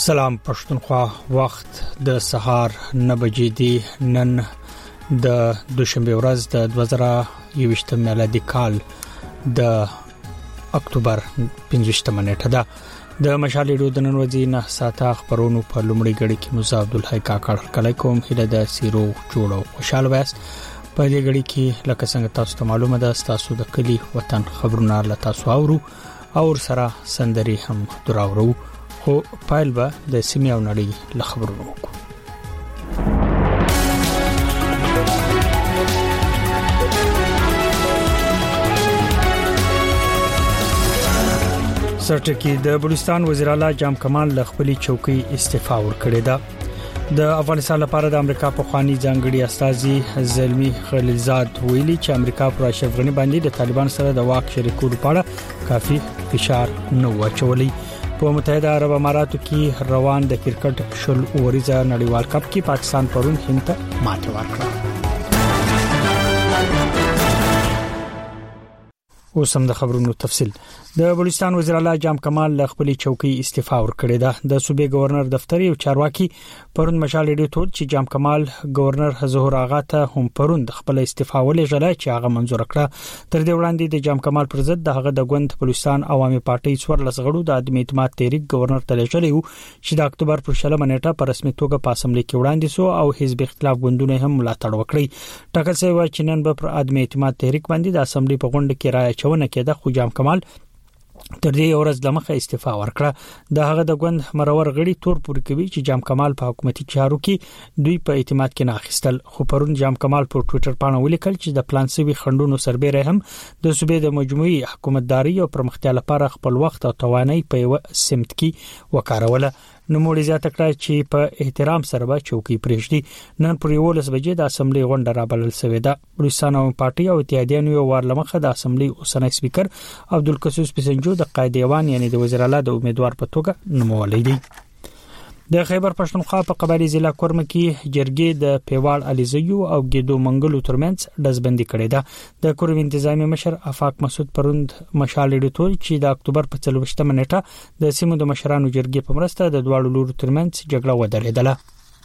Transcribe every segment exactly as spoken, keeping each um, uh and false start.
سلام پښتونخوا، وخت د سهار نه بجې دی. نن د دوشنبه ورځ د دوه زره یوویشت میلادي کال د اکتوبر پنځه نیټه ده. د مشال ریډیو د نن ورځې نه ساته خبرونو په لومړی غړي کې موسی عبدالحی کاکړ کله کوم هله د سیرو جوړو خوشاله وایس. په دې غړي کې لکه څنګه تاسو ته معلومه ده تاسو د کلی وطن خبرونه له تاسو اورو او سره سندري هم دراورو. خو پایل به د سیمې او نړۍ له خبرونو وکړو. سرټکی د بلوچستان وزیر اعلی جام کمال له خپلې چوکۍ استعفا ورکړې ده. د افغانستان لپاره د امریکا په خواني ځانګړي استازي زلمی خلیلزاد ویلي چې امریکا پر اشرف غنی باندې د طالبان سره د واک شریکولو په اړه کافي فشار نه واچولي. په متحده عرب اماراتو کې روان د کرکټ شل اوریزه نړیوال کپ کې پاکستان پرون هند ته ماته ورکړه. اوس هم د خبرونو تفصیل. د بلوچستان وزیر اعلی جام کمال له خپلې چوکۍ استعفا ورکړې ده. د صوبې گورنر دفتر یو چارواکي پرون مشال ریډیو ته چې جام کمال گورنر ظهور آغا ته هم پرون د خپل استعفا ولېږله چې هغه منزور کړه. تر دې وړاندې د جام کمال پر ضد د هغه د ګوند بلوچستان عوامي پارټي څوار لسغړو د عدم اعتماد تحریک گورنر ته لېږلی و چې د اکتوبر پر شلمه نیټه په رسمي توګه په اسمبلی کې وړاندې سو او حزب اختلاف ګوندونه هم ملاتړ وکړي. ټاکل شوی و چې نن به پر عدم اعتماد تحریک باندې د اسمبلی په غونډه کې رائے چونه کېده، خو جام کمال تر دې ورځ د مخه استعفا ورکړه. د هغه د ګوند مرور غړي تور پوري کوي چې جام کمال په حکومتي چارو کې دوی په اعتماد کې نه اخیستل. خو پرون جام کمال په ټوئیټر باندې ولیکل چې د پلان سوي خندونو سربېره هم د صوبې د مجموعي حکومتداري او پرمختیا لپاره خپل وخت او توانایي په یو سمت کې وکاروله. نو موږ زیاته کړه چې په احترام سره به چوکۍ پرېږدي. نن پر یولس بجې د اسمبلی غونډه را بلل شوې ده. بلوچستان عوامي پارټي او اتحادیانو یو وارلمخه د اسمبلی اوسنی سپیکر عبدالقدوس پسنجو د قائد دیوان یعنی د وزیر اعلی د امیدوار په توګه نومولې دي. د خیبر پښتونخوا په قبایلی ضلع کورم کې جرګې د پیواړ علیزیو او ګیدو منګلو ترمنځ دزبندي کړې ده. د کورم انتظامی مشر افاق مسعود پروند مشال ډیټول چې د اکتوبر په څلوېښتمه نیټه د سیمو د مشرانو جرګې په مرسته د دواړو لورو ترمنځ جګړه ودرېدله.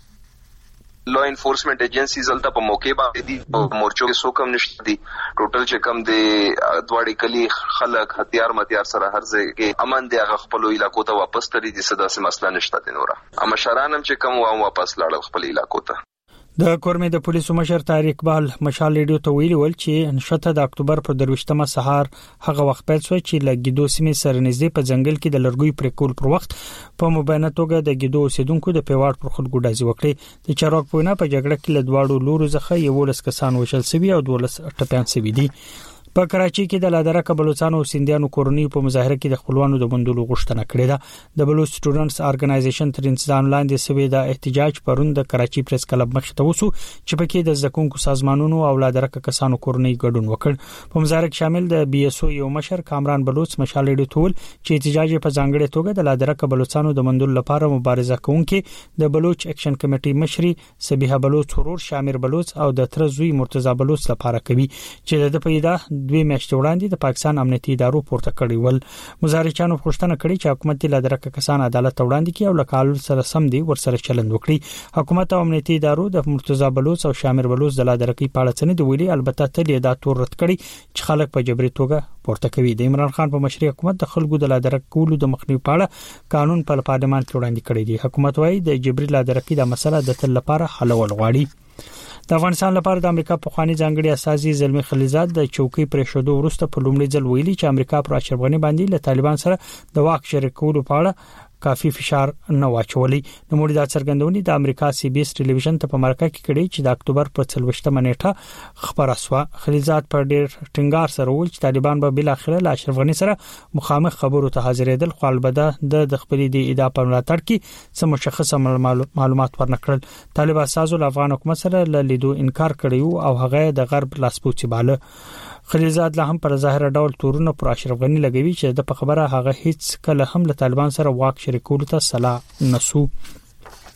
لا انفورسمنت ایجنسیز الته په موقع باندې دي په مورچو کې سو کم نشته دي. ټوټل چې کم دي دواړي کلی خلک هتیار متیار سره هر ځای کې امن دي، هغه خپل علاقو ته واپس تري دي. صدا سم مسله نشته دي. نور اما شرانم چې کم و واپس لاړل خپل علاقو ته. د کورمې د پولیسو مشر طارق اقبال مشال ریډیو ته ویلي ول چې نشته د اکتوبر په درويشتمه سهار هغه وخت پیل شو چې لګیدو سیمې سره نږدې په ځنګل کې د لرګوي پرې کول پر وخت په مبینه توګه د ګیدو اوسیدونکو د پیواړ پر خلکو ډازي وکړي. د چارواک په وینا په جګړه کې له دواړو لورو څخه یو لس کسان وشل سوي او دولس ټپيان سوي دي. په کراچي کې د لادرکه بلوچستان او سیندیانو کورنۍ په مظاهره کې د خپلوانو د بندولو غوښتنه کړې ده. د بلوچ سټوډنټس ارګنایزیشن تر انتظام لاندې سوي د احتجاج پرون د کراچي پریس کلب مخ ته وسو چې پکې د زکونکو سازمانونو او لادرکه کسانو کورنۍ ګډون وکړ. په مظاهره کې شامل د بي اس او یو مشر کامران بلوچ مشال ډیټول چې احتجاج په ځانګړي توګه د لادرکه بلوچستانو د بندولو لپاره مبارزه کوونکې د بلوچ اکشن کمیټي مشري سبیحه بلوچ ورور شامر بلوچ او د تر زوی مرتضی بلوچ لپاره کوي چې د پیدا دوی میاشتې وړاندې د پاکستان امنیتي ادارو پورته کړی ول. مظاهرچیانو پوښتنه کړې چې حکومت له درکه کسان عدالت وړاندې کړي او له قانون سره سم دي ورسره چلند وکړي. حکومت او امنیتي ادارو د مرتضی بلوچ او شامر بلوچ د لادرکې په اړه څه نه دی ویلي. البته تل دا تور رد کړي چې خلک په جبري توګه پورته کوي. د عمران خان په مشرۍ حکومت د خلکو د لادرکې کولو د مخنیوي په اړه قانون په پارلمان کې وړاندې کړی دی. حکومت وايي د جبري لادرکې د مسله د تل لپاره حل ول غواړي. د افغانستان لپاره د امریکا په خواني ځانګړي استازي زلمی خلیلزاد د چوکۍ پرېښودو وروسته په لومړي ځل ویلي چې امریکا پر اشرف غنی باندې له طالبان سره د واک شریکولو په اړه کافي فشار نه واچولي. نو موږ د څرګندونې د امریکا سی بي اس ټلویزیون ته په مرکه کې کړي چې د اکتوبر په څلوېښتمه نیټه خبره شوه. خلیلزاد پر ډېر ټینګار سره وویل چې طالبان به بل اخره له اشرف غنی سره مخامخ خبرو ته حاضرېدل، خو البته د خپل د ادعا په ملاتړ کې څه مشخصه معلومات ورنکړل. طالب اساسو له افغان حکومت سره له لیدو انکار کړی او هغه د غرب لاسپوڅي باله. خلیلزاد له هم پر ظاهر ډول تورونه پر اشرف غنی لګوي چې د په خبره هغه هیڅ کله هم له طالبان سره واک شریکولو ته صلاح نسو.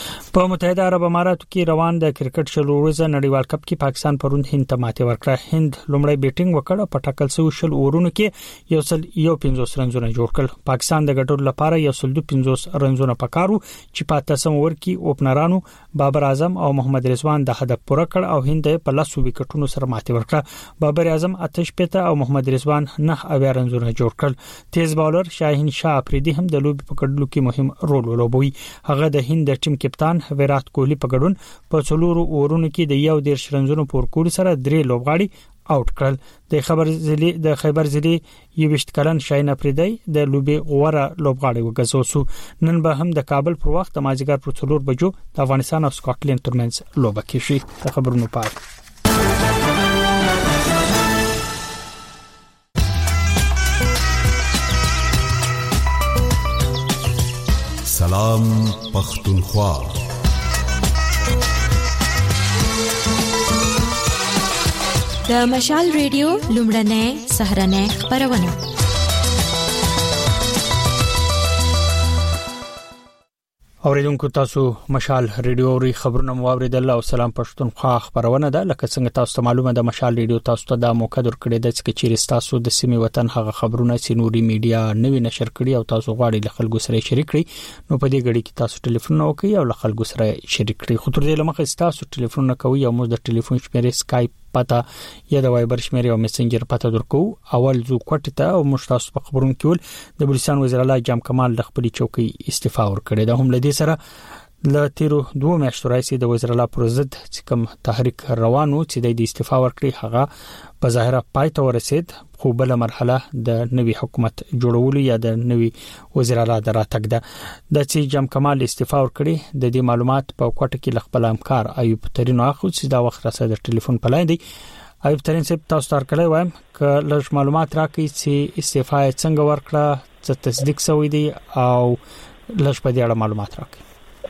په متحده عرب اماراتو کې روان د کرکټ شل ورځې نړیوال کپ کې پاکستان پرون هند ته ماتې ورکړه. هند لومړی بیټینګ وکړ په ټاکل شوی شل اورونو کې یو سل یو پنځوس رنزونه جوړ کړل. پاکستان د ګټلو لپاره یو سل دو پنځوس رنزونه پکارو چې په تاسو ور کې اوپنرانو بابر اعظم او محمد رضوان د هدف پوره کړ او هند په لاسو وکټونو سره ماتې ورکړه. بابر اعظم آتش پته او محمد رضوان نه اویا رنزونه جوړ کړل. تیز بالر شاهین شاه افریدي هم د لوبي په کډلو کې مهم رول ولوبوي. هغه د هند د ټیم کپتان ویرات کوهلی په ګډون په څلورو اورونو کې د یو ډیر شرنزونو پور کول سره درې لوبغاړي آوټ کړل. د خبر ځلې د خیبر ځلې یوشت کلن شاهین افریدی د لوبي غوړه لوبغاړي وګرځوسو. نن به هم د کابل پر وخت د مازیګر پر څلور بجو د افغانستان او سکاټلند ترمنځ لوبه کیږي. د خبرونو پای سلام پختونخوا. د مشال ریډیو لومړنۍ سهرنۍ خبرونه. اوریدونکو تاسو مشال ریډیو ری خبرونه موریدل او سلام پښتونخوا خبرونه ده. لکه څنګه تاسو ته معلومه ده مشال ریډیو تاسو ته د موقع درکړې ده چې چیرې تاسو د سیمې وطن هغه خبرونه چې نوري میډیا نوی نشر کړي او تاسو غواړئ له خلکو سره شریک کړئ نو په دې غړي کې تاسو ټلیفون وکړئ او له خلکو سره شریک کړئ. خو تر دې لمخه تاسو ټلیفون کوي او موږ د ټلیفون شمیرې سکایپ پتا یا د وایبر شمیرې او میسنجر پتا درکو. اول زو کوټه او مشتاس په خبرون کې د بلوچستان وزیر اعلی جام کمال د خپل چوکۍ استعفا ورکړه. د هم لدی سره ل تیرو دوه میاشتو راځي د وزیر اعلی پر ضد چې کوم تحریک روانو چې د استعفا ورکړي هغه په ظاهره پای ته ورسید. خو بل مرحله د نوي حکومت جوړولو یا د نوي وزیر اعلی دراتګ ده. د چې جام کمال استعفا ورکړي د دې معلومات په کوټه کې خپل همکار ایوب ترين اخو چې دا وخت راځي د ټلیفون په لاین دی. ایوب ترين صاحب تاسو تر کله وایم ک لږ معلومات راکړي چې استعفا څنګه ورکړه څه تصدیق شوی دی او لږ په دې اړه معلومات راکړي.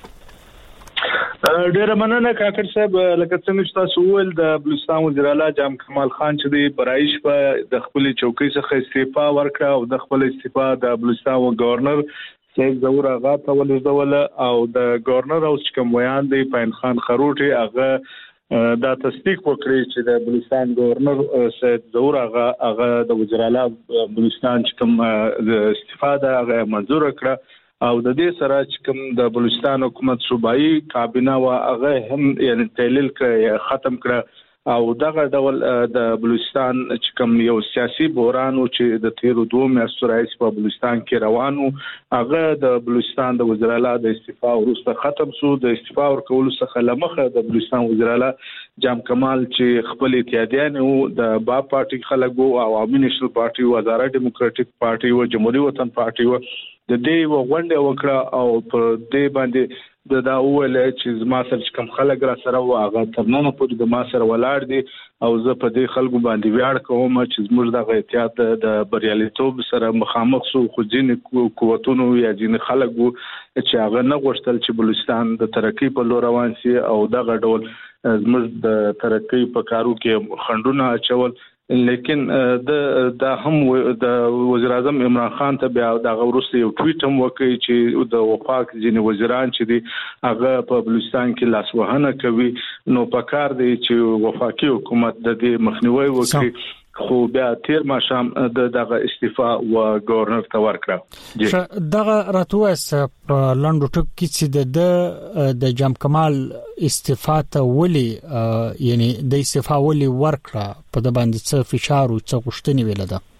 ډیره مننه کاکر صاحب. لکه څنګه چې تاسو وویل د بلوچستان وزیر اعلی جام کمال خان چې د برایش په د خپل چوکۍ څخه استعفا ورکړه او د خپل استعفا د بلوچستان گورنر سید ظهور آغا ته ولېږدول او د گورنر او کوم ویان دی پاین خان خروټي هغه دا تصدیق وکړي چې د بلوچستان گورنر سید ظهور آغا هغه د وزیر اعلی بلوچستان چې کوم استفاده هغه منزور کړه او د دې سره چې کوم د بلوچستان حکومت صوبایي کابینه وا هغه هم یعنی تحلیل کړ ختم کړ او دغه ډول د بلوچستان چې کوم یو سیاسي بحران او چې د تیرو دوه میاشتو راځي په بلوچستان کې روانو هغه د بلوچستان د وزیر اعلی د استعفا وروسته ختم شو. د استعفا ورکولو څخه لمخه د بلوچستان وزیر اعلی جام کمال چې خپل اتحادیان او د با پارټي خلکو او عوامي نېشنل پارټي او آزاد ډیموکراټک پارټي او جمهوریت وطن پارټي او د دې وغونډه وکړه او په دې باندې د دا اول چې ما سره کوم خلک را سره واغه ترنه په د ما سره ولاړ دي او زه په دې خلکو باندې ویاړ کوم چې زموږ د احتیاط د بریالیتوب سره مخامخ سو خو ځینې قوتونو یا ځینې خلکو چې هغه نه غوښتل چې بلوچستان د ترقی په لور روان شي او دغه ډول زموږ د ترقی په کارو کې خندونه اچول. لیکن د د هم د وزیر اعظم عمران خان ته بیا د غورسته یو ټویټ هم وکړي چې د وفاق ځینې وزیران چې دي هغه په بلوچستان کې لاسوهنه کوي نو پکار دی چې وفاقي حکومت د دې مخنیوي وکړي. خو بیا تیر ماشام د دغه استعفا و گورنر ته ورکړه. دغه راتوس په لاندو ټک کې چې د د جام کمال استعفا ته ولي یعنی د استعفا ولي ورکړه په د باندې څه فشار او څه غوښتنې ویل ده.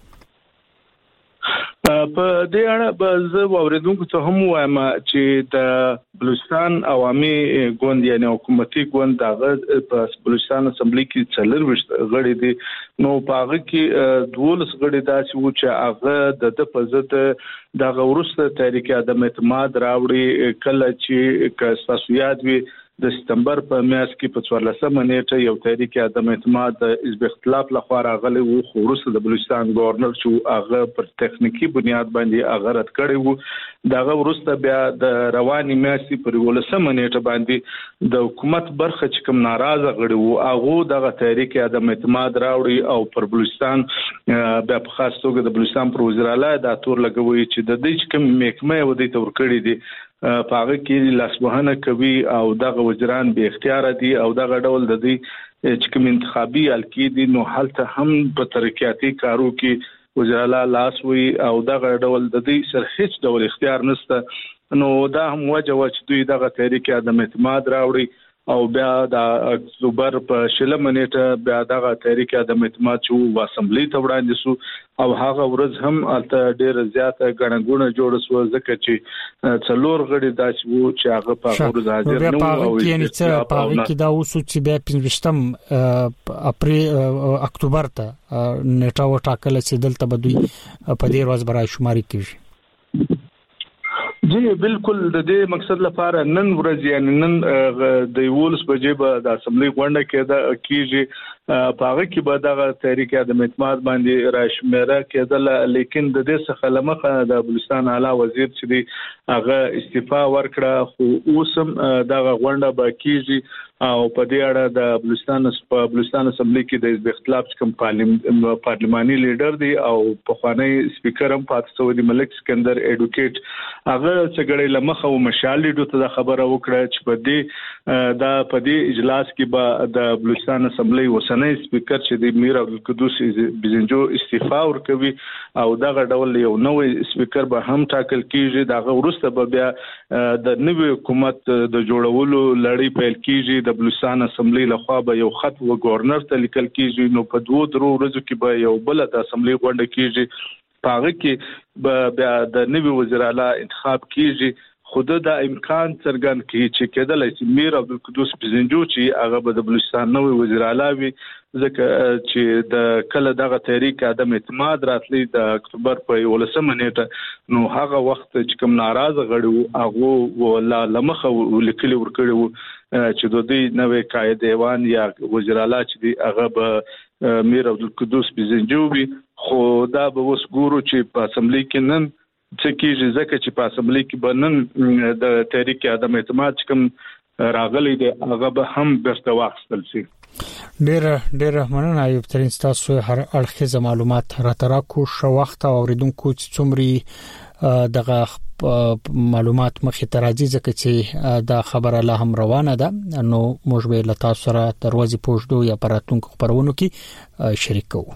په دې اړه به زه اوریدونکو ته هم وایم چې د بلوچستان عوامي ګوند یعنی حکومتي ګوند دغه په بلوچستان اسمبلی کې څلور وشت غړي دي نو په هغه کې دولس غړي داسې و چې هغه د په ضد دغه ورسته تحریک عدم اعتماد راوړي کله چې تاسو یاد وي د سپتمبر په میاشت کې په څوارلسمه نیټه یو تحریک عدم اعتماد د حزب اختلاف لخوا راغلی و خو وروسته د بلوچستان گورنر چې هغه پر تخنیکی بنیاد باندې هغه رد کړی و دغه وروسته بیا د رواني میاشتې پر ولسمه نیټه باندې د حکومت برخه چې کوم ناراضه غړي وو هغه دغه تحریک عدم اعتماد راوړي او پر بلوچستان بیا په خاص توګه د بلوچستان پر وزیر اعلی د تور لګوي چې د دې چې کوم محکمه و دې تور کړی دي پاغه کې لاسوهنه کوي او دغه وزیران به اختیار دي او دغه ډول د دې چې کوم انتخابي الکی دي نو حالت هم په ترقیاتي کارو کې وزیر اعلی لاس وی او دغه ډول د دې سر هیڅ ډول اختیار نشته نو دا هم وجه و چې دوی دغه تحریک عدم اعتماد راوړي او بیا د اکتوبر په شلمه نیټه بیا دغه تحریک عدم اعتماد چې اسمبلی ته وړاندې شو او هغه ورځ هم الته ډیر زیاته غړنګونه جوړ شو ځکه چې څلور غړي داسې وو چې هغه په ورځ حاضر نه وو او یعنی څه په کې دا اوس چې بیا پنځم اپریل اکتوبر ته نیټه وټاکل چې دلته به دوی په دې ورځ برای شماري کیږي جی بالکل د دې مقصد لپاره نن ورځ یعنی نن د یولس بجې به د اسمبلی غونډه کې دا کیږي پاغه کې به د تحریک عدم اعتماد باندې راشمیره کېدل لیکن د دې څخه لمخه د بلوچستان اعلی وزیر چې دی هغه استعفا ورکړه خو اوسم دغه غونډه به کیږي او په دې اړه د بلوچستان په بلوچستان اسمبلی کې د حزب اختلاف کوم پارلماني لیډر دی او په خوانی سپیکر هم پات سعودي ملک سکندر ایډوکیټ هغه څنګه لمخه او مشال لیډو ته خبره وکړه چې په دې دا په دې اجلاس کې به د بلوچستان اسمبلی وسنۍ سپیکر چې د میر عبدالقدوس بزنجو استعفا ورکوي او دغه ډول یو نوې سپیکر به هم ټاکل کیږي دغه ورسته به بیا د نوې حکومت د جوړولو لړۍ پیل کیږي د بلوچستان اسمبلی لخوا به یو خط و گورنر ته لیکل کیږي نو په دوه درو ورځو کې به یو بل د اسمبلی غونډه کیږي پاغه کې به بیا د نوې وزیر اعلی انتخاب کیږي خود د امکان څرګند کی چې کېدل چې میر عبدالقدوس بزنجو چې هغه به د بلوچستان نوې وزیر اعلی وي ځکه چې د کله دغه تحریک عدم اعتماد راتلی د اکتوبر په ولسمه نیټه نو هغه وخت چې کوم ناراضه غړي هغه ولا لمخه ولیکلي ورکړي چې د دې نوې قائد ایوان یا وزیر اعلی چې دی هغه به میر عبدالقدوس بزنجو وي خو دا به وس ګورو چې په اسمبلی کې نن څه کیږي ځکه چې په اسمبلی کې بنن د تحریک عدم اعتماد کوم راغلي دی هغه به هم برته واخستل شي ډیر ډیر مننه ایوب ترين تاسو هر اړخیزه معلومات راته شو وخت او اوریدونکو چې څومره دغه معلومات مخې ته راځي ځکه چې دا خبره لا هم روانه ده نو موږ به له تاسو سره دروازې پوښتو یا پراتونکو خبرونو کې شریک کوو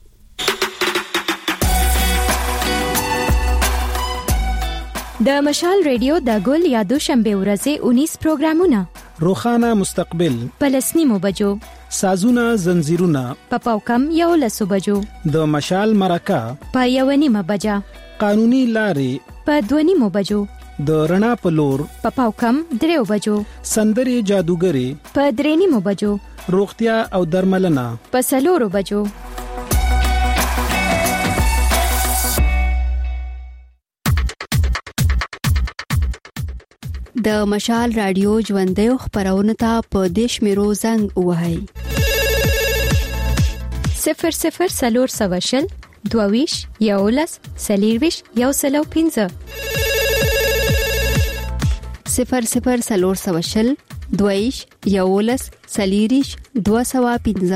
د مشال ریډیو د ګل یادو شنبه ورځې اونیس پروګرامونه روخانه مستقبل پلسنی مو بجو سازونه زنجیرونه پپاو کم یو لسو بجو د مشال مرکه په یو نیمه بجا قانوني لارې په دوه نیمه بجو د رڼا په لور پپاو کم دریو بجو سندري جادوګری په درې نیمه بجو روغتیا او درملنه په سلورو بجو د مشال رادیو ژوندې خبرونه ته په دیش میرو زنګ وهاي صفر صفر سلور سواشل دوویش یولس سلیرویش یو سلو پینځه صفر صفر سلور سواشل دوویش یولس سلیریش دو سوا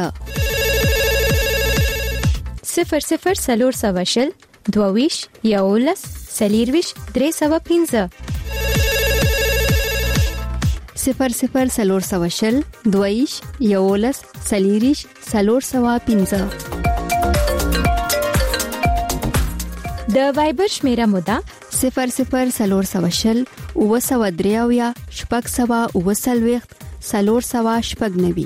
پینځه صفر صفر سلور سواشل دوویش یولس سلیرویش درې سوا پینځه صفر صفر سلور سواشل دویش یولس سلیریش سلور سوا پینځه د وایبر شمیره مودا صفر صفر سلور سواشل او سوا دریاویا شپږ سوا او سلويخت سلور سوا شپږ نوي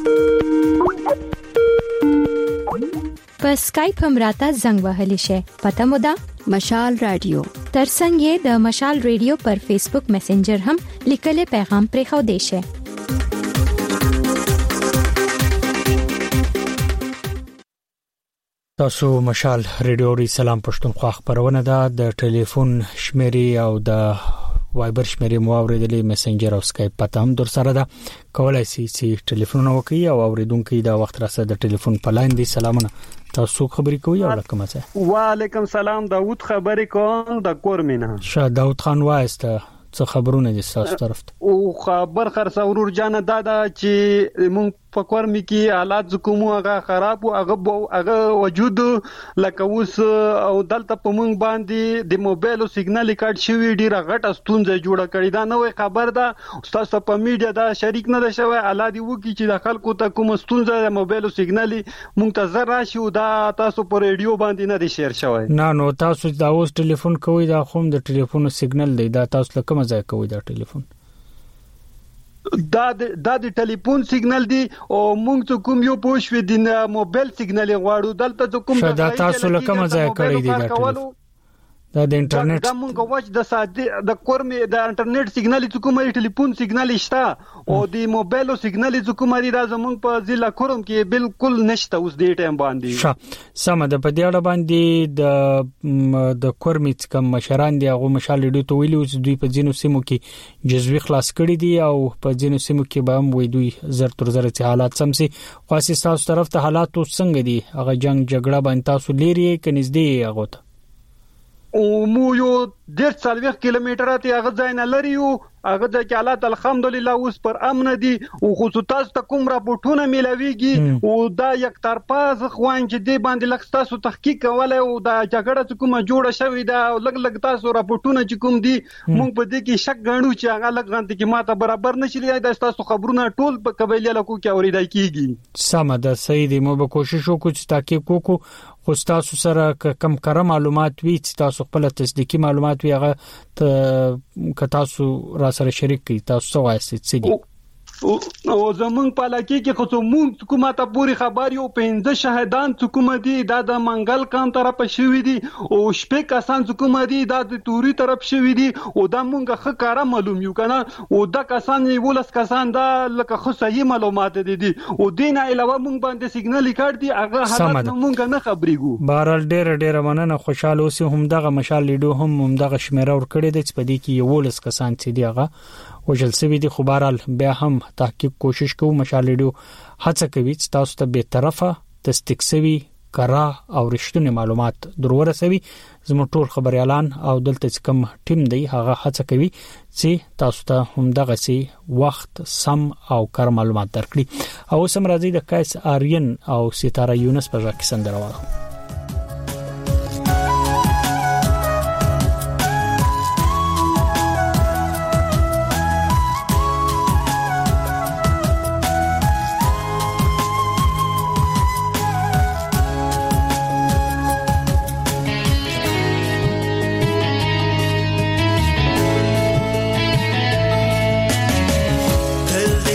په اسکایپ هم راته زنګ وهلی شي پته مودا مشال رادیو ترڅنګ یې د مشال رادیو پر فیسبوک میسنجر هم لیکل پیغام پرې خو دی شي تاسو مشال رادیو ری سلام پښتونخوا خبرونه ده د ټلیفون شمیرې او د وایبر شمیرې مو اوریدلې میسنجر او اسکایپ پته هم در سره ده کولای شئ چې ټلیفون وکړئ او اوریدونکو دا وخت راسه د ټلیفون په لاین دی سلامونه تاسو خبرې کوئ او لکه مڅه وعلیکم سلام داوود خبرې کوم د کورمینه شاه داوود خان وایسته څه خبرونه دي تاسو طرف ته؟ او خبر خرڅ ورور جان دادا چې مونږ په کورمي کې حالات کوم هغه خراب او هغه هغه وجود لکه اوس او دلته په مونږ باندې د موبایل او سیګنال کارت شوی ډیره غټه ستونزه جوړه کړې دا نوې خبر ده تاسو په میډیا دا شریک نه ده شوی الاده وکي چې د خلکو ته کوم ستونزه د موبایل او سیګنال منتظر راشي او دا تاسو په ریډیو باندې نه دي شیر شوی. نه نو تاسو دا اوس ټلیفون کوئ دا خو د ټلیفون سیګنال دی دا تاسو لکه مزه کوئ دا ټلیفون دا د دا د ټلیفون سیګنال دی او موږ ته کوم یو پوښ وی د موبایل سیګنال غواړو دلته کوم دا تاسو لکه مزه کړی دی دا ټلیفون دا د انټرنیټ دا موږ واچ د ساده د کورمي د انټرنیټ سیګنال چې کومه ټلیفون سیګنال شته او د موبایل سیګنال چې کومه ری راځم موږ په ضلع کوم کې بالکل نشته اوس د ټیم باندې. ښه سم ده په دې اړه باندې د د کورمي کوم مشران دی هغه مشال ډیو ته ویلي چې دوی په ځینو سیمو کې جزوی خلاص کړي دي او په ځینو سیمو کې به هم وي دوی زر تر زر چې حالات سم سي خاصه تاسو طرف ته حالات څنګه دي هغه جنگ جګړه باندې تاسو لري کنيزدي هغه ته او مو یو ډیر څلويخ کیلومتره ته هغه ځای نه لري او هغه د حالات الحمدلله اوس پر امن دي او خصوصا ته کوم راپورټونه ملويږي او دا یک طرفه ځخوان چې دی باندې لکه تاسو تحقیق کولای او دا جګړه کومه جوړه شوې ده او لګ لګ تاسو راپورټونه چې کوم دي موږ په دې کې شک غنو چې هغه لګ غنته کې ماته برابر نشي دا تاسو خبرونه ټول په قبيله لکو کې اوریدای کیږي. سم ده صحیح دی مو به کوشش وکړو چې تحقیق وکړو خو تاسو سره کم کره معلومات وي تاسو خپل تصدیقي معلومات وي هغه ته تاسو را سره شریک کی تاسو وایسته څه دي او زمونږ په لکه کې خو مونږ کومه ته پوری خبر یو پنځه شهادان کومه دي دا د منګل کام طرف شوی دي او شپې کسان کومه دي دا د توري طرف شوی دي او دا مونږه خه کار معلوم یو کنه او دا کسان ولس کسان دا لکه خو صحیح معلومات دي دي او دین علاوه مونږ باندې سیګنال کارت دي هغه حالت مونږ نه خبرېګو. بهرال ډېر ډېر مننه خوشاله اوسې هم دغه مشال لیډو هم هم دغه شمیره ور کړی د چپدي کې یو ولس کسان چې دی هغه وجل سوي دي خو بهرال بیا هم تحقیق کوشش کوو مشال لیډو هڅه کوي چې تاسو ته به طرفه تصدیق سوي کرا او رښتونی معلومات درور سوي زموږ ټول خبريالان او دلته کوم ټیم دی هغه هڅه کوي چې تاسو ته هم دغه سي وخت سم او کار معلومات درکړي. او سم راځي د کایس آرین او ستاره یونس په ځکه سندرواله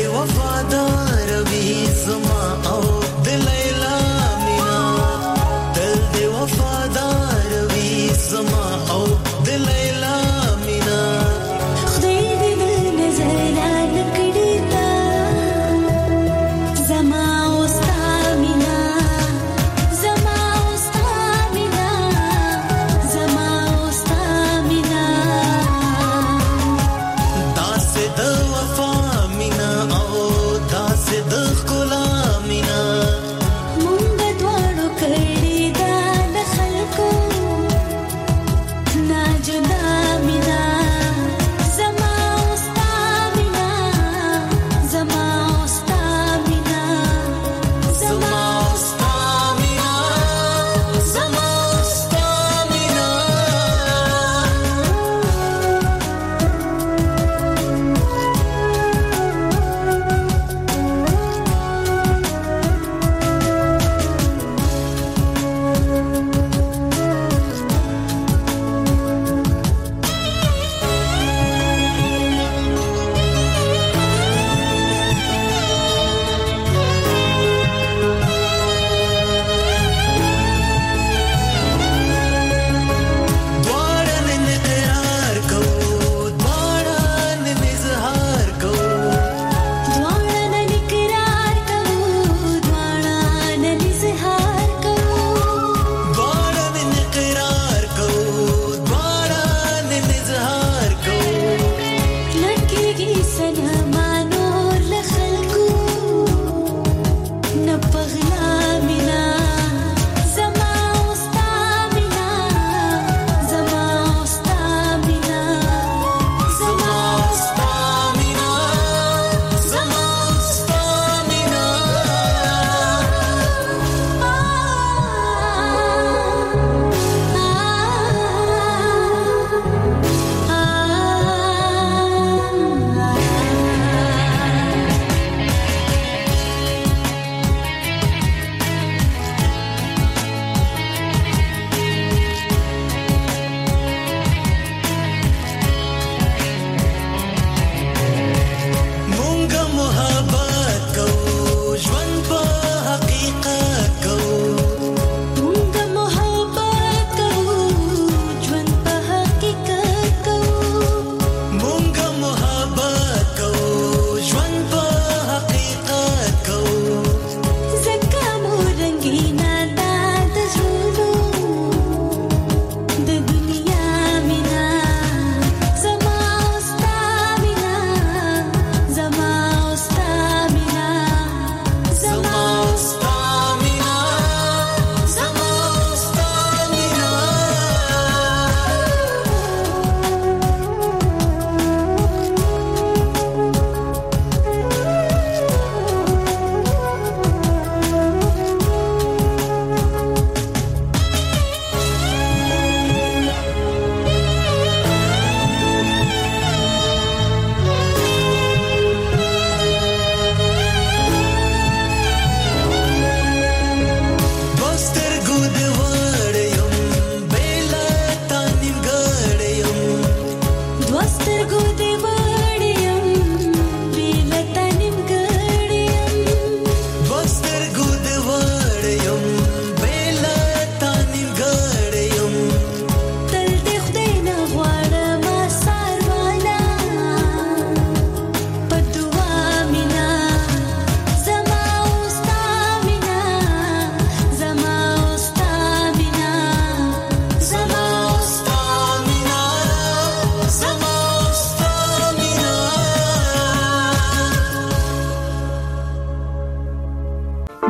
وفادار وی زما او د لیلا مینا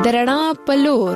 درنا پلور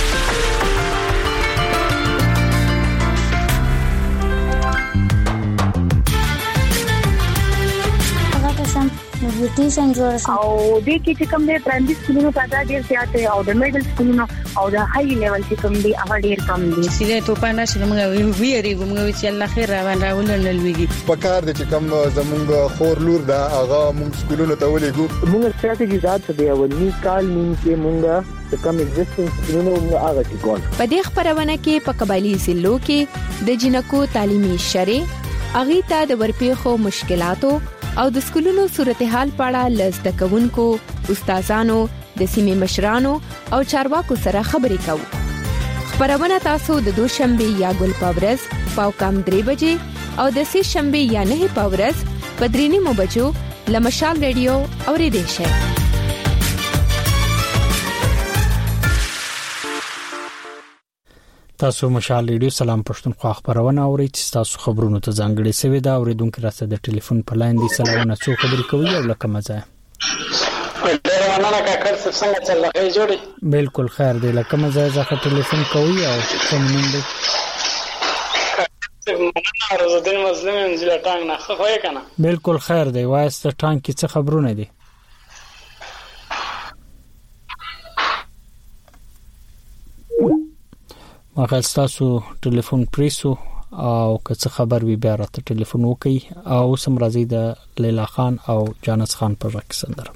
نیوټریشن جوړ شي او د کې چې کوم د پرایمري سکولونو تعداد ډیر زیات او د میډل سکولونو او د های لیول چې کوم دی هغه ډیر کم دي سیده ته پانا چې موږ ویری موږ چې الله خیر روان راولل لويږي په کار د چې کوم زمونږ خور لور دا هغه موږ سکولونو ته ولېګو موږ ستراتیژي ذات دی ولني کال نیم کې موږ د کوم ایگزیسټنس سکولونو موږ هغه چې کول په دې خبرونه کې په قبایلی ضلعو کې د جنکو تعلیمي شرې اغي ته د ورپېخو مشکلاتو او د سکولونو صورتحال پاړه لزده کوونکو استادانو د سیمې مشرانو او چارواکو سره خبرې کوو. خبرونه تاسو د دوشنبه یا ګل پاورز پاو کام درې بجې او د سې شنبه یا نه پاورز په درې نیمو بجو لمشال ریډیو اوریدئ شئ. تاسو مشال ریډیو سلام پښتونخوا خبرونه اورئ چې تاسو خبرونو ته ځانګړي سوي دا اوریدونکو راته د ټلیفون په لاین دي سلامونه څو خبرې کوي او لکه مزه ډیرونه کاکر څنګه چل راغی جوړي بالکل خیر دی لکه مزه ځکه ټلیفون کوي او څومره دی مننه روزدین مظلوم انځل ټانګ نه خو یې کنه بالکل خیر دی وایسته ټانګ کې څه خبرونه دي ماغه تاسو ټلیفون پریسو او که څه خبر وي بیا راته ټلیفون وکي او سم راځي د لیلا خان او جانس خان پر رقصندر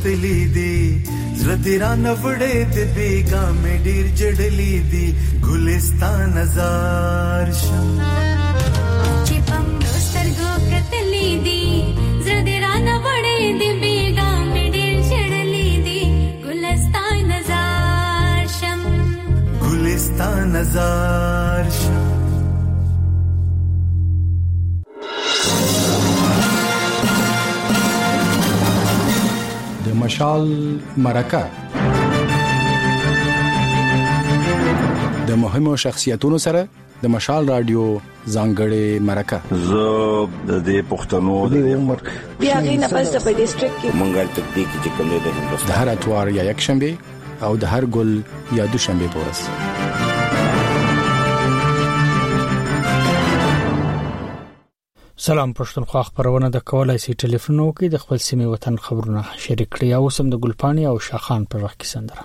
غختلی دی زړه دې را نوړې د بیګا مې ډیر جړلې دی ګلستان نظر شم چې پم سترګو کتلې دی زړه دې را نوړې د بیګا مې ډیر جړلې دی ګلستان نظر شم ګلستان نظر شم مشال مرکه د مهمو شخصیتونو سره د مشال رادیو ځانګړې مرکه زه د دې پښتنو د عمر بیا غینه پس په ډیسټریکټ کې مونږه تکتیک چې کوم دی د هندوستان د هر اتوار یا یک شنبه او د هر ګل یا دوشنبه پورس سلام پښتونخوا خبرونه د کولای سي ټلیفون کې د خپل سیمه وطن خبرونه شریک کړئ او سم د ګلپانی او شاخان پر وخت کې سندره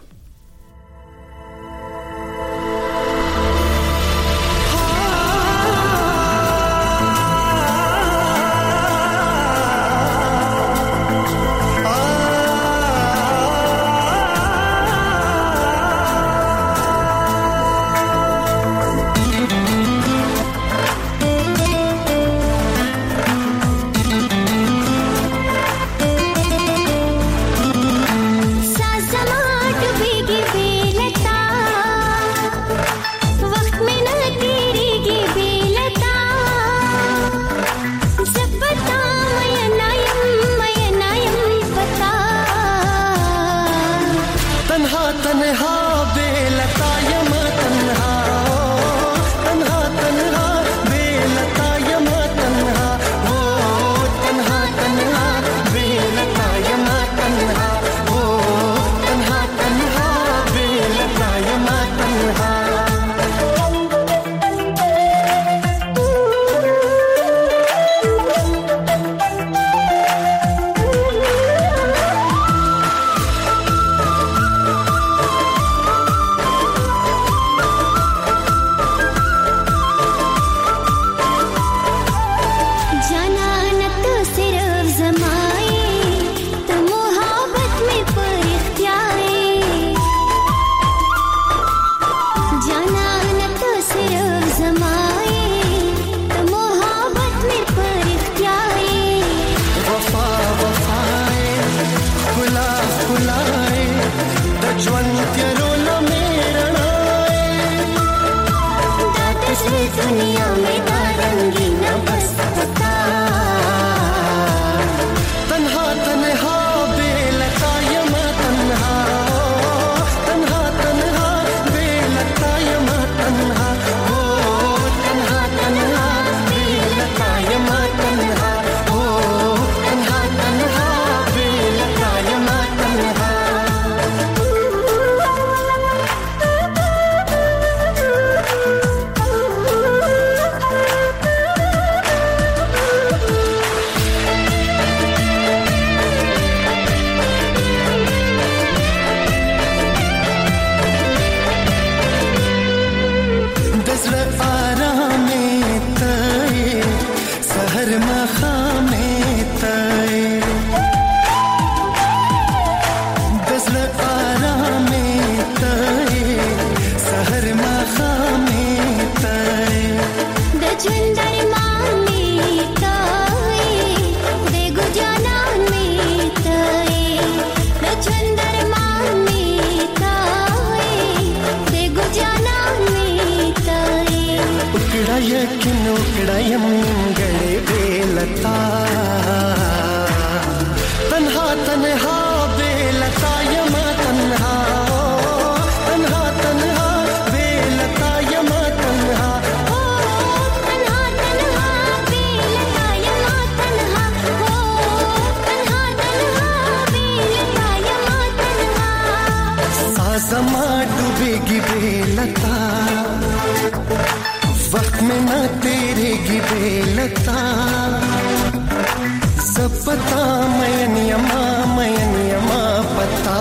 पता मयन यमा मयन यमा पता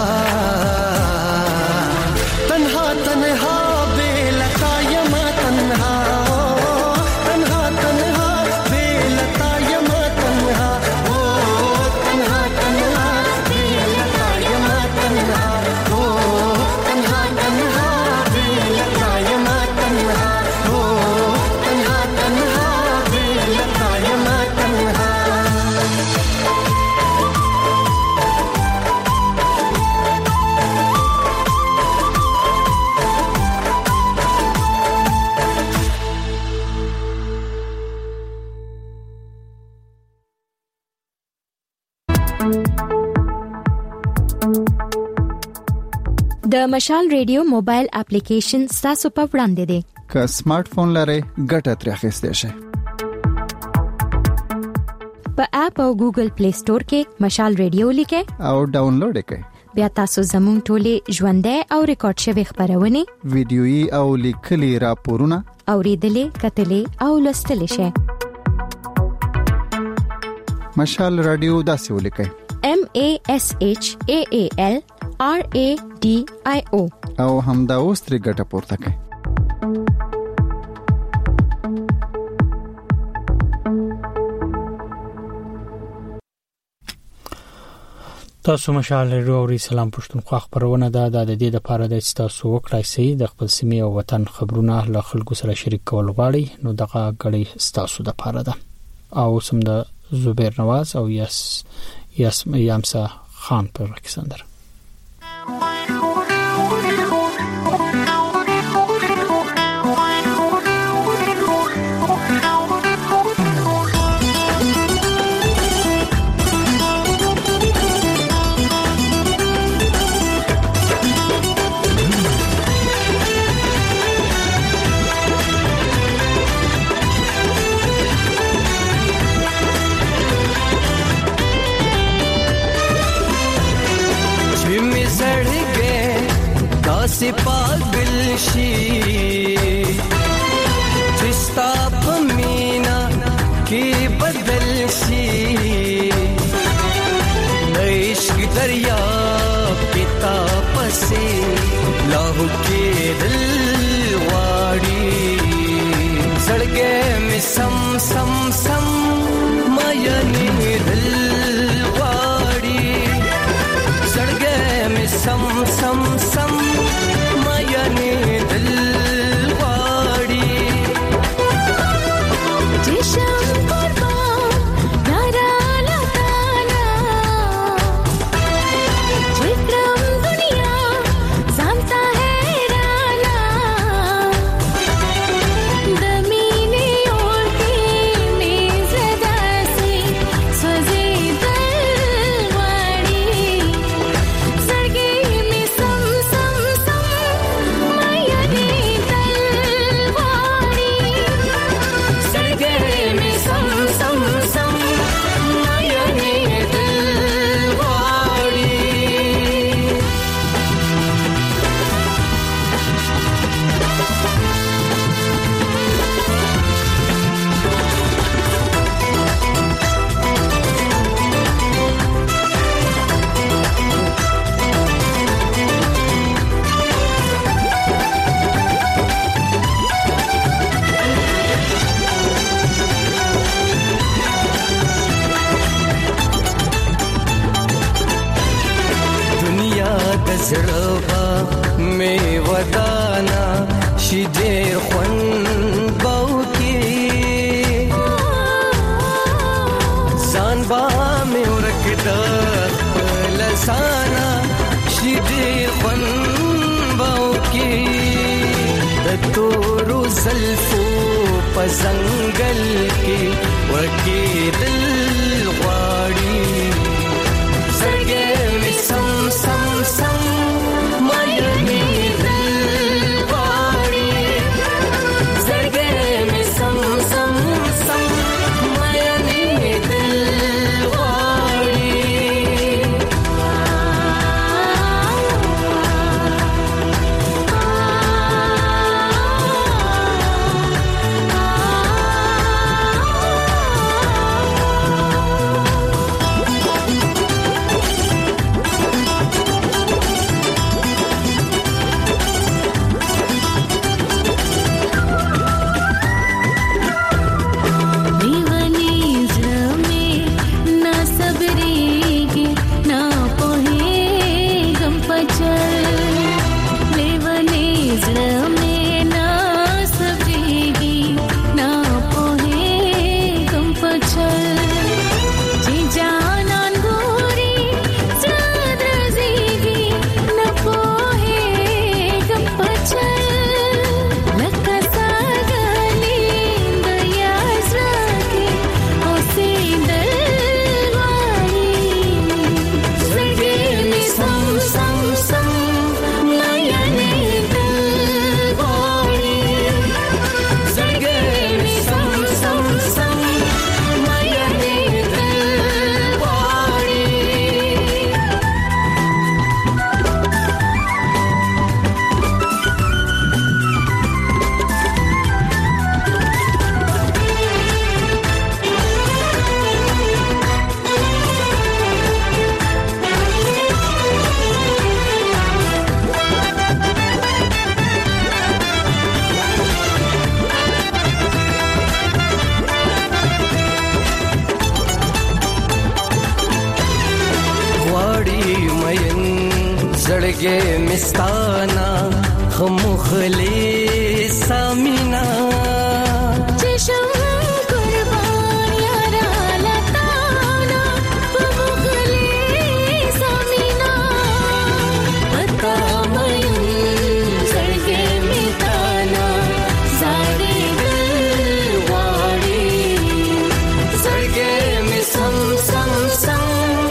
तन्हा तन्हा बेलता यमा तन्हा तन्हा तन्हा बेलता यमा तन्हा ओ तन्हा तन्हा बेलता د مشال ریډیو موبایل اپلیکیشن تاسو په وړاندې دی. که سمارټ فون لرئ ګټه ترې اخیستئ شئ. په اپ او ګوګل پلی سٹور کې مشال ریډیو لیکئ او ډاونلوډ کړئ. بیا تاسو زموږ ټولې ژوندۍ او ریکارډ شوی خبرونه ویډیويي او لیکلي راپورونه اوریدلې کتلې او لوستلې شئ. مشال رادیو داسې ولیکئ: M A S H A A L R A D I O او همدا اوس ترې ګټه پورته کړئ. تاسو مشال ریډیو او سلام پښتونخوا خبرونه ده د دې لپاره د تاسو وکړای سي د خپل سیمې او وطن خبرونه له خلکو سره شریک کول غواړي نو دغه غړي تاسو د لپاره ده. او سم د زبیر نواز او یاس یاس یامسا خان پر رکسندر. से पागल शी जिस्ता पमीना के बदल शी इश्क दरिया पिता पसे लाहू के दिल वाड़ी सड़गे में सम सम सम मायने दिल वाड़ी सड़गे में सम सम सम मायने दिल वाड़ी जिशम कुर्बान नारा लगाना विक्रम दुनिया जानता है राना दमीने और के में ज़दा से सजे दिल वाड़ी सड़गे में सम सम सम मायने दिल वाड़ी सड़गे में सम सम सम मायने दिल वाड़ी दुनिया दजड़वा में वदाना शिदेर खुन बाउकी जानबा में उरकदा लसाना शिदेर खुन बाउकी दतोरो ज़ल्फो पजंगल के वकी दिल वाड़ी सड़गे में सम सम सम मायने दिल वाड़ी सड़गे में सम सम सम मायने दिल वाड़ी زړګې مستانا خمخلې سامینا چشم قربان یارا لتانا خمخلې سامینا پتا مې زړګې مستانا زړې واړې زړګې مې سم سم سم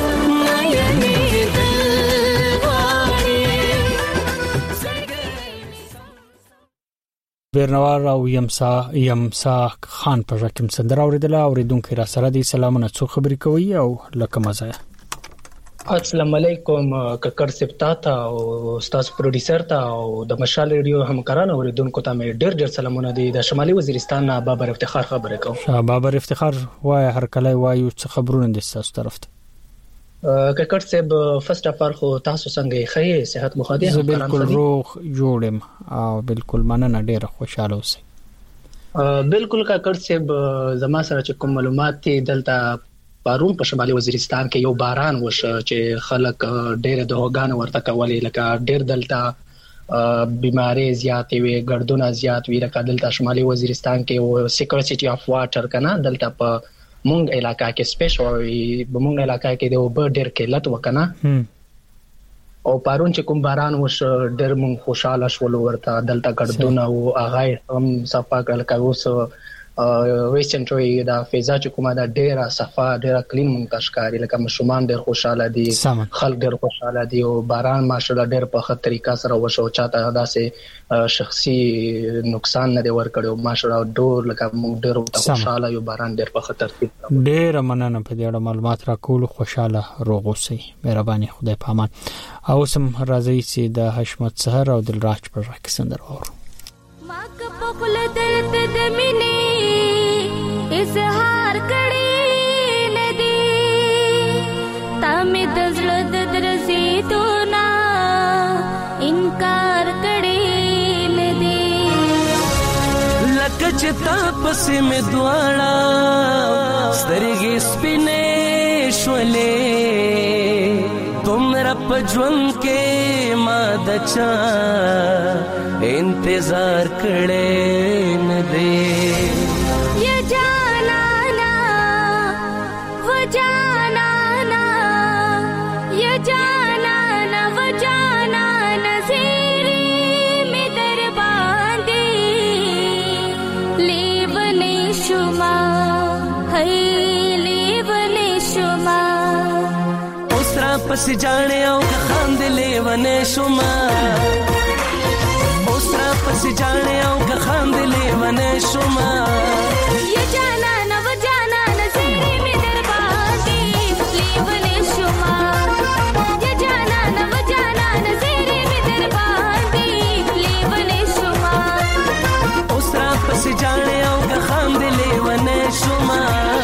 بیرنوار او یمسا یمسا خان په رقم سندره اوریدله اوریدونکو را سره دي سلامونه څو خبرې کوي او لکه مزه السلام علیکم ککر سپتا تا او استاد پروډوسر تا او د مشال ریډیو همکارانو اوریدونکو ته مې ډېر ډېر سلامونه دي د شمالي وزیرستان نه بابر افتخار خبرې کوم شاه بابر افتخار وای هر کله وایو څه خبرونه دي تاسو طرف ته ککر صاحب فرست اف ال خو تاسو څنګه خې صحت مخادي هم بالکل روغ جوړم او بالکل مننه ډیره خوشاله اوسئ بالکل ککر صاحب زما سره چې کوم معلومات دي دلته پارون په شمالي وزیرستان کې یو باران وشو چې خلک ډېر دهوګان ورته کولې لکه ډېر دلته بیماری زیاتې وي ګردونه زیات وي لکه دلته شمالي وزیرستان کې او سکیورټي اف واټر کنه دلته په مونږ علاقې کې سپیشلی بمونږ علاقې کې د اوبه ډېر قلت وکنه او پارون چې کوم باران وش ډېر مونږ خوشاله شول ورته دلته ګردونه او هغه هم صفا کړل اوس ریسنټلی دا فضا چې کومه دا ډېره صفا ډېره کلین مونږ تشکاري لکه مشومان ډېر خوشاله دي خلک ډېر خوشاله دي او باران ماشاءالله ډېر په ښه طریقه سره وشو چاته داسې شخصي نقصان نه دی ورکړو ماشاءالله ډور لکه مونږ ډېر خوشاله یو باران ډېر په ښه ترتیب ډېر مننه په دې اړه معلومات راکول خوشاله روغ اوسئ مهرباني خدای پامان او سم راځي چې د حشمت سحر او دلراج پر راکې سندر اورو ما په خپل درد د مینې اظهار کړي ندی تا مې د زړه د درزېدو نه انکار کړي ندی لکه چې تا پسې مې دواړه سترګې سپینې شولې تمرا په ژوند کې ما د چا انتظار کړي ندی ये जाना ना वो जाना ना ये जाना ना वो जाना नज़ीरी में दरबांदी लेवने शुमा है लेवने शुमा उसरा पस जाने आओ खांद लेवने शुमा उसरा पस जाने आओ खांद लेवने शुमा ये जाना ना वो जाना नज़ीरी में दरबांदी लेवने शुमा ये जाना ना वो जाना नज़ीरी में दरबांदी लेवने शुमा उसरा पस जाने आओ खांद लेवने शुमा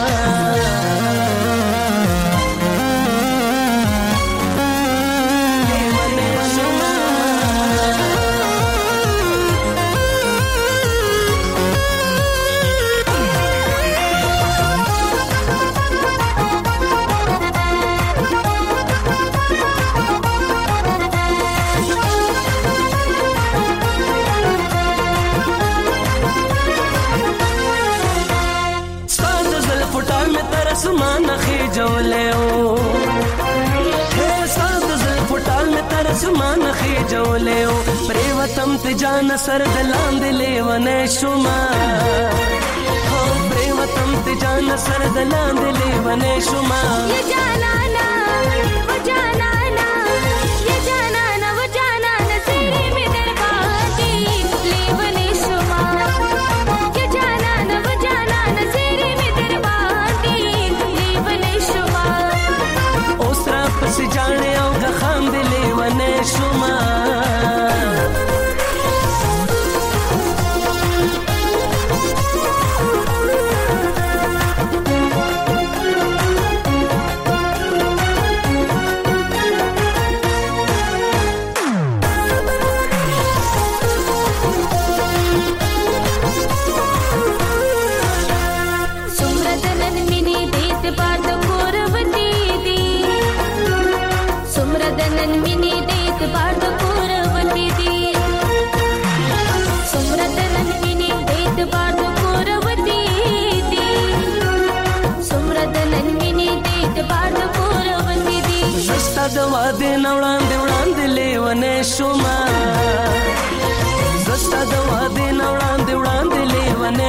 आसमान खींचोले ओ हे साथ ज़ल फुटाल में तर आसमान खींचोले ओ प्रेवतम ते जान सर दलांद लेवने शुमा हो प्रेवतम ते जान सर दलांद लेवने शुमा ये जाना ना वो जाना ना ये जाना ना वो जाना नज़ीरी में दरबांदी लेवने शुमा ये जाना ना वो जाना नज़ीरी में दरबांदी लेवने शुमा उसरा पस जाने आओ खाम दिले वने शुमा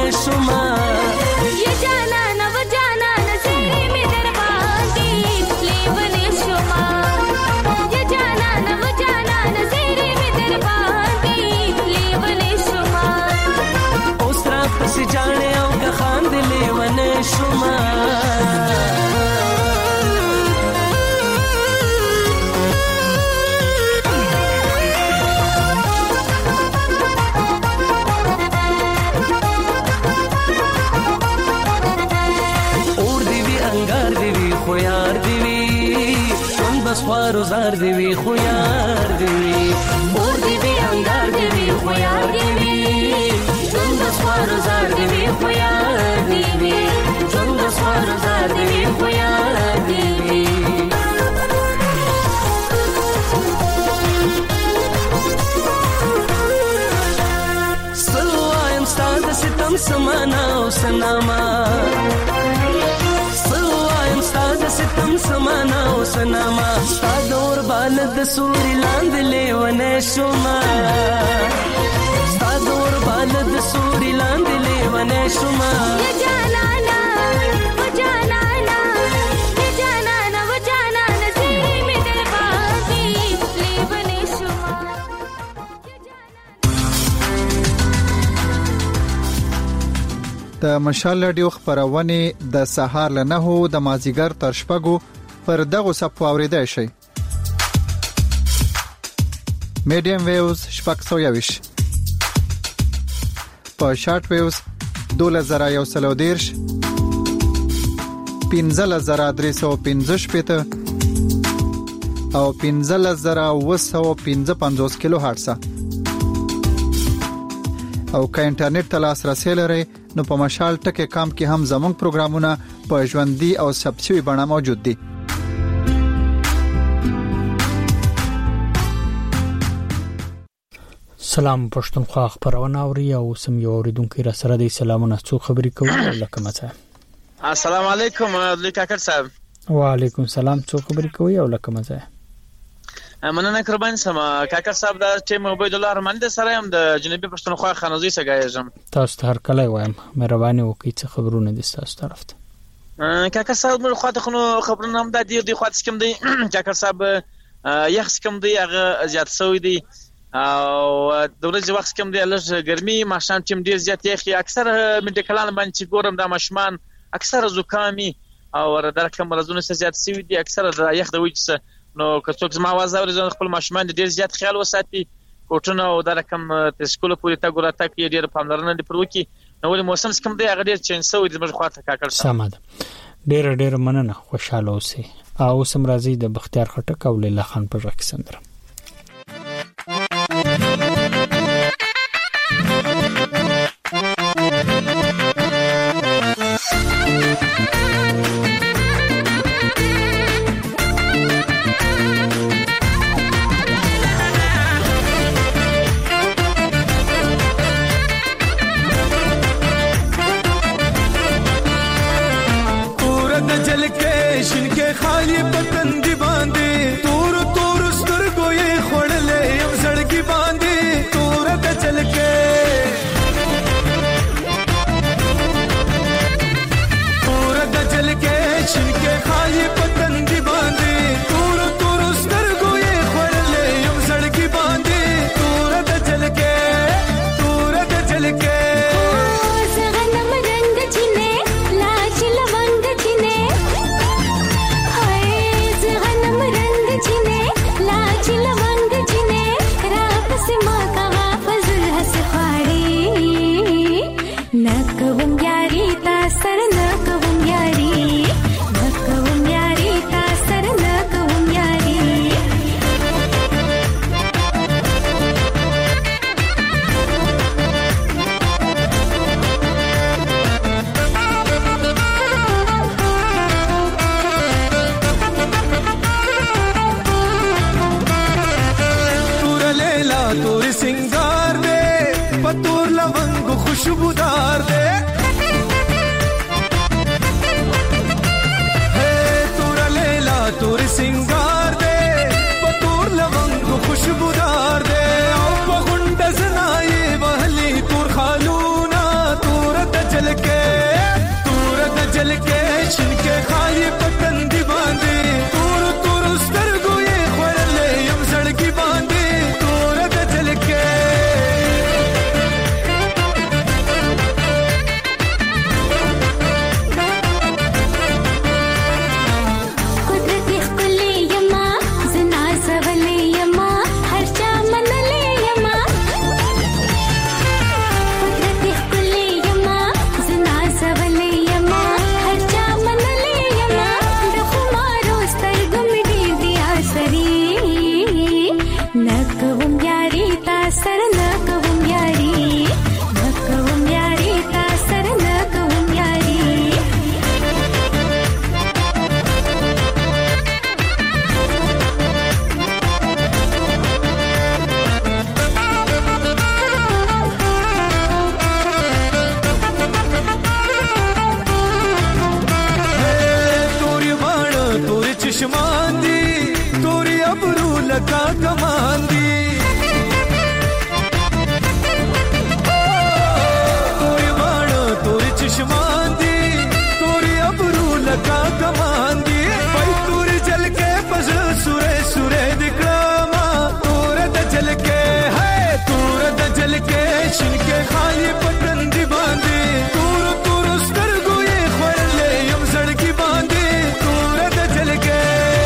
شما ये जाना न वो जाना न तेरे में दरबारी लेवने शुमा ये जाना न वो जाना न तेरे में दरबारी लेवने शुमा ओसरा पस जाने او का खान लेवने शुमा خویار دیوی چون بسوار و زار دیوی خویار دیوی اور دیوی انگار دیوی خویار دیوی چون بسوار و زار دیوی خویار دیوی چون بسوار و زار دیوی خویار دیوی سلوایم ستاد ستم سمانا و سناما ستم سمانا او سناما ستا دور بالد سوري لاند لیونه شما ستا دور بالد سوري لاند لیونه شما ये जाना ना वो जाना ना ये जाना ना वो जाना न तेरे में दरबारी लेवने शुमा د مشال رادیو خبرونه د سهار له نه هو د مازیګر تر شپږو پر دغه صف اوریدای شي. میډیم ویوز شپږ سوه یویش په شارټ ویوز دوله زره یو سل او دیرش پنځله زره درې سوه پنځه شپېته او پنځله زره اوه سوه پنځه پنځوس کیلو هرټز او که انټرنیټ ته لاسرسی لرئ نو په مشال ټکی کام کې هم زموږ پروګرامونه په ژوندۍ او ثبت شوي بڼه موجود دي. سلام پښتونخوا خبرونه اوري او سم یو اوریدونکو را سره د سلامونه څو خبرې کوي لکه مڅه. السلام علیکم عبدالله کاکر صاحب. وعلیکم السلام څو خبرې کوي او لکه مڅه. مننه قربان سم کاکر صاحب دا ټیم عبید الله رحمان د سره هم د جنوبي پښتونخوا خانوزي سګایږم. تاسو ته هر کله وایم مهرباني وکړئ څه خبرونه دي تاسو طرف ته. کاکر صاحب موږ خاطر خو خبرونه هم د دې د خاطر کوم دی کاکر صاحب یخ کوم دی هغه زیات سوی دی او دولت وخت کوم دی لږ ګرمي ماشام چې ډیر زیات یخ اکثر میډیکلان باندې ګورم د مشمان اکثر زکامي او در کوم مرزونه زیات سوی دی اکثر د یخ د وجه نو که څوک زما आवाज اوري ځان خپل ماشومان ډیر زیات خیال وساتي کوټونه او د رقم تسکول پورې تا ګوره تا کې ډیر پاملرنه دی پر وکی نو ولې موسم څخه دی هغه ډیر چینج شوی دی موږ خاطر کاکل سم ده ډیر ډیر مننه خوشاله اوسئ او سم راځي د بختیار خټک او لیلا خان پر رقص سندره. खाली पतन दी बांधे तोर तोर स्तरगो ये खोड़ले अब सड़की बांधे तोर द चल के तोर द चल के छिनके खाली पतन दी बांधे तोर तोर स्तरगो ये खोड़ले अब सड़की बांधे तोर द चल के तोर द चल के खुशबूदार दे है तोरा लेला तोर सिंगार दे पतोर लवंग खुशबूदार दे ओ पगुंड जनाए बहली तोर खालूना तोर द چشمان دی توري ابرو لکا کمان دی توري باڼه توري چشمان دی توري ابرو لکا کمان دی پای توري جلکه پس سوره سوره دکړما تور د جلکه ہے تور د جلکه شنکه خالی پتن دی باندې تور تور سترګو یې خورلې یم زړګي باندې تور د جلکه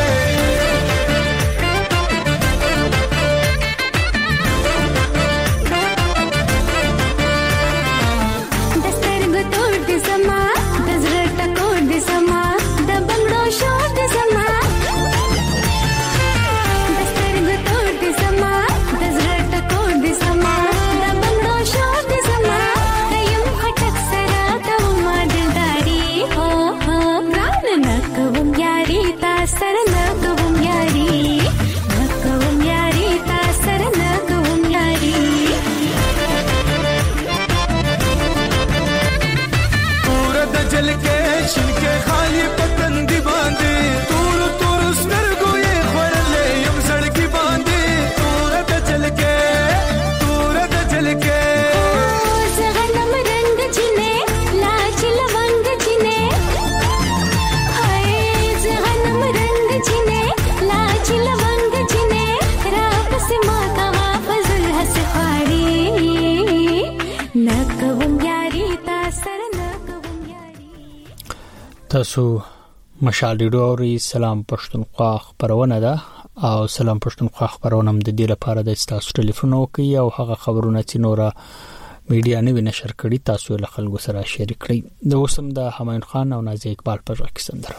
دسترګو تور د سما د زړه ټکور د سما د بنگړو شور د سما دسترګو تور د سما د زړه ټکور د سما د بنگړو شور د سما یم خټک سره کوم دلداري هو هو ران نه کوم یاري تا سره نه کوم یاري نه کوم یاري تا سره نه کوم یاري تور د جلکه شنکه خالی پتن دی باندې تور تور سترګو یې خورلې یم زړګي باندې تور د جلکه تور د جلکه زغنم رنگ چینه لاچ لونگ چینه هاي زغنم رنگ چینه لاچ لونگ چینه را پس ما کا فضل حس خاري نکوم یاري تا سر نکوم یاري تاسو مشال ریډیو اوري سلام پښتونخوا خبرونه ده او سلام پښتونخوا خبرونه هم د دې لپاره د تاسو ټلیفون وکي او هغه خبرونه چې نورا میډیا نه نشر کړي تاسو له خلکو سره شریک کړئ د اوسم د همایون خان او نازي اقبال پر راکې سندره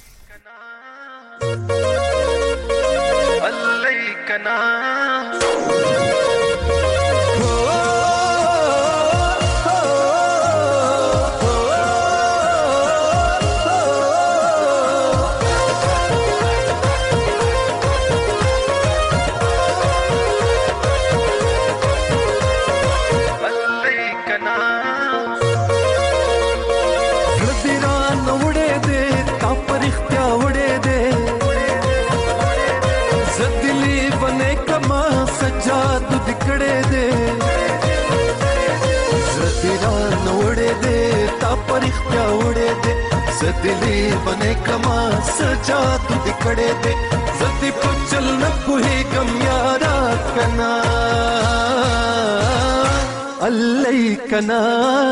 الیکنا दिली बने कमा सजा तू दिखड़े दे जति पुचल न पुही गम यारा कना अल्लाई कना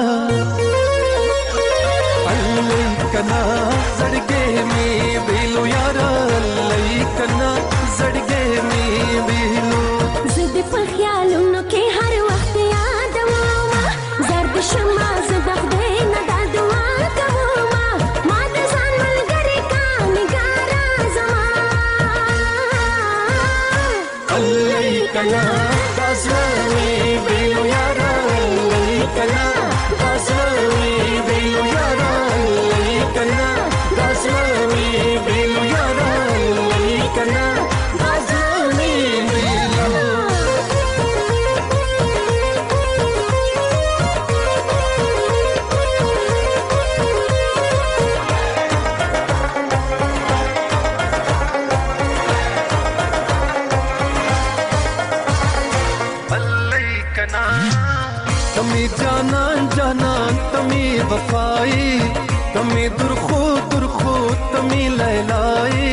अल्लाई कना जड़गे में बेलो यारा अल्लाई कना जड़गे में बेलो زد په خیالونو کې هر وخت یاد وما زرد شمع زد خدای نه دا دعا کوم ما د ځان ملګری کا نگارا زما الله کنا داسوي بیلو یارا الله کنا داسوي بیلو یارا الله کنا داسوي بیلو یارا الله کنا داسوي بیلو तमी जाना जाना तमी वफाई तमी दुरखो दुरखो तमी लैलाई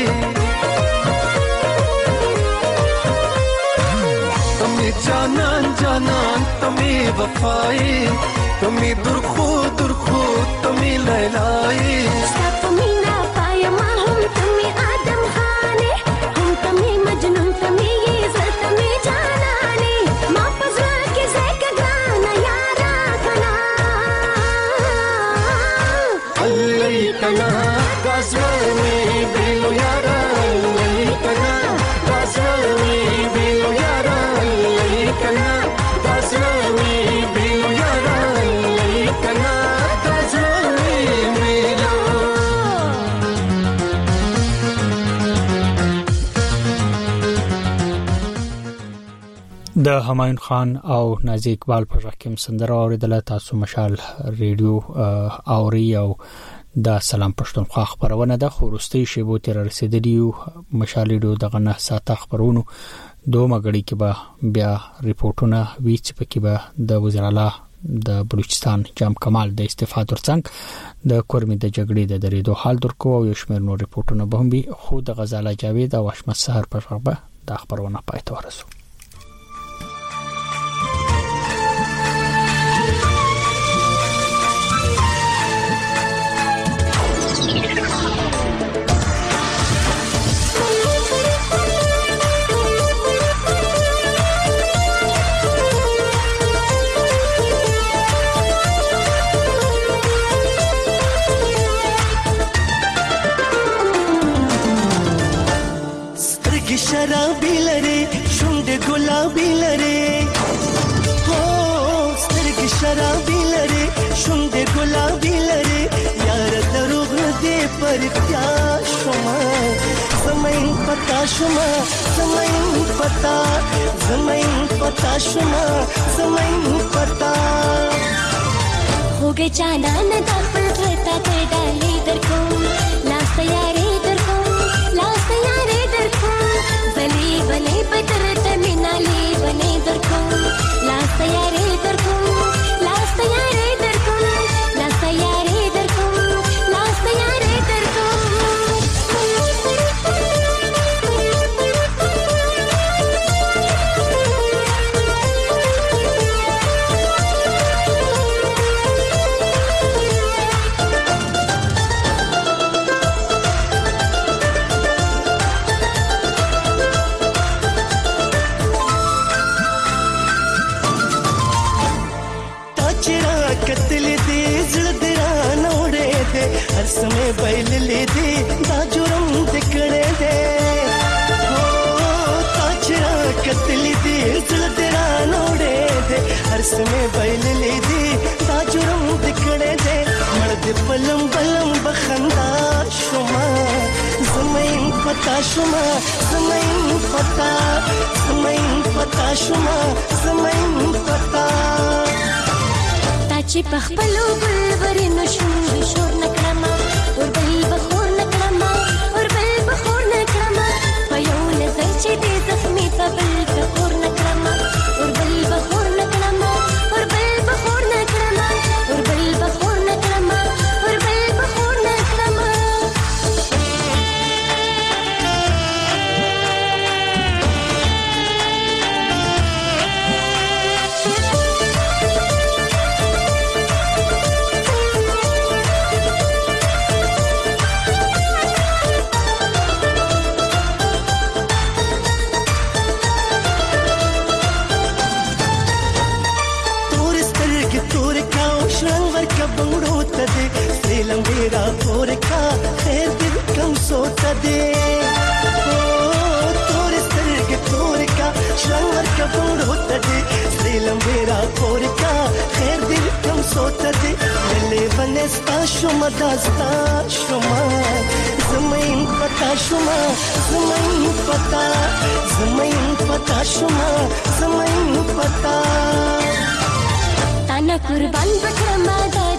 तमी जाना जाना तमी वफाई तमी दुरखो दुरखो तमी लैलाई मीना पाया मा हम तमी आदम खाने हम तमी मजनून तमी ये जर तमी जानाने मा पजरा के ज़ैक गाना यारा कना अल्लाई कना गाज़वी बेलो यारा अल्लाई कना गाज़वी बेलो यारा अल्लाई कना गाज़वी बेलो यारा अल्लाई कना गाज़वी बेलो د همایون خان او نازي اقبال پر راکم سندره اوریدله تاسو مشال ریډیو اوري او دا سلام پښتونخوا خبرونه ده خو وروستي شیبو تر رسیدلی مشال ریډیو دغه نه ساته خبرونو دوه مګړی کې به بیا ریپورتونه ویچ پکې به د وزیر اعلی د بلوچستان جام کمال د استعفا ترڅنګ د کورمې د جګړې د درېدو حال درکو او یو شمېر نور ریپورتونه به هم وي خو د غزاله جاوید او اشمت سحر په شغبه د خبرونه پای ته ورسو. शराबी लरे शुंड गुलाबी लरे हो स्तर्ग शराबी लरे शुंड गुलाबी लरे यार दरुग दे पर क्या शुमा समय पता शुमा समय पता समय पता शुमा समय पता हो गए जाना न दापल करता कर डाले दर को लास्ट यारे दर को लास्ट यारे दर को बले बले पतरत मिनाले बने दर को लास्ट यारे दर को लास्ट यारे दर को लास्ट यारे दर को लास्ट यारे दर को हर समय बैल ले दे दाजुरम दिखड़े दे हो ताचरा कतली दे जलदरा नोड़े दे हर समय बैल ले दे दाजुरम दिखड़े दे मर्द बलम बलम बखंदा शुमा समय पता शुमा समय पता समय पता शुमा समय पता ताची पखपलो बुलबरी नशूर शोर नकरमा और बल बखोर नकरमा और बल बखोर नकरमा पयो नजर चे दे जख्मी तबल बखोर नकरमा और बल बखोर नकरमा और बल बखोर नकरमा और बल बखोर नकरमा और बल बखोर नकरमा मेरा पोर का खैर दिल कम सोता दे ओ तोर सर के तोर का शंवर का बंद होता दे दिल मेरा पोर का खैर दिल कम सोता दे गले बने स्ता शुमा दास्ता शुमा ज़मीन पता शुमा ज़मीन पता ज़मीन पता शुमा ज़मीन पता ताना कुर्बान बकरमा